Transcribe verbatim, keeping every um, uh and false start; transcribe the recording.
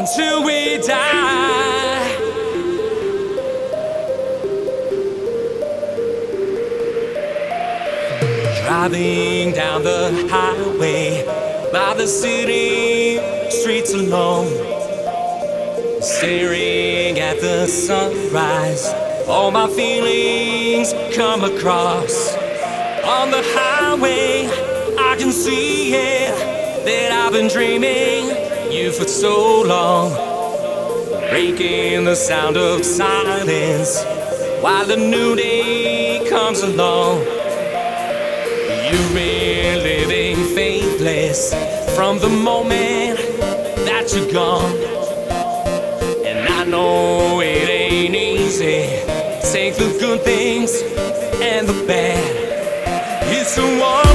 until we die. Driving down the highway by the city streets alone, staring at the sunrise, all my feelings come across. On the highway I can see it, that I've been dreaming you for so long, breaking the sound of silence while the new day comes along. You've been living faithless from the moment that you're gone, and I know it ain't easy. Take the good things and the bad. It's the one